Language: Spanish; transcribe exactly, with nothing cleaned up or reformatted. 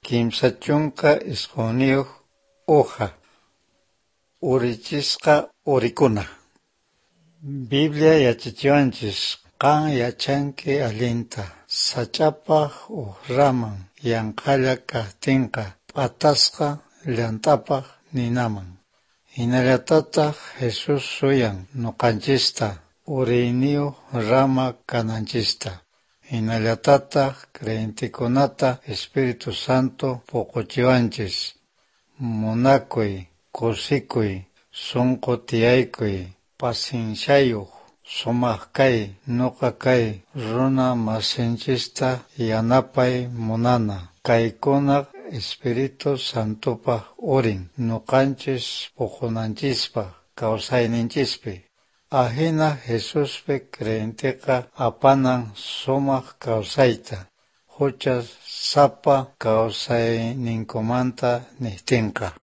Kimsa chunka isquniyuq uqa, urichisqa urikuna. Biblia yachachiwanchis qan yachanki allinta, sach'apaq uqraman yanqalla kaqtinqa p'atasqa llant'apaq ninaman. Hinallatataq Jesus suyan nuqanchista uriyniyuq rama kananchista. Hinallatataq creyentikunata Espiritu Santo puquchiwanchis. Munakuy, kusikuy, sunqu tiyaykuy, pasinsyayuq, sumaq kay, nuqa kay runa masinchista yanapay munana. Kaykunaq Espiritu Santupaq urin nuqanchis puqunanchispaq kawsayninchispi. Ahina Jesuspi creyentiqa apanan sumaq kawsayta, hucha sapa kawsayninkumanta nihtinqa.